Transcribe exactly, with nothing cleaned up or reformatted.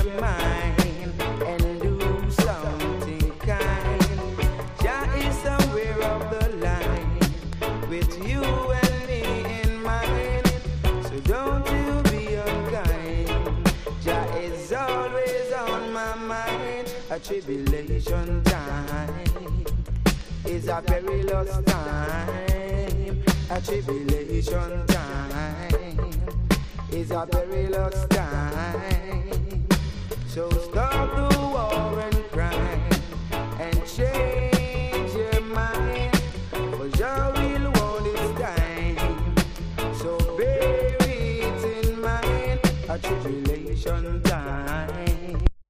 your mind and do something kind. Jah is somewhere up the line with you and me in mind. So don't you be unkind. Jah is always on my mind. A tribulation time is a perilous time. A tribulation time is a perilous time. So stop the war and crime and change your mind. For Jah will want this time. So bear it in mind. A tribulation time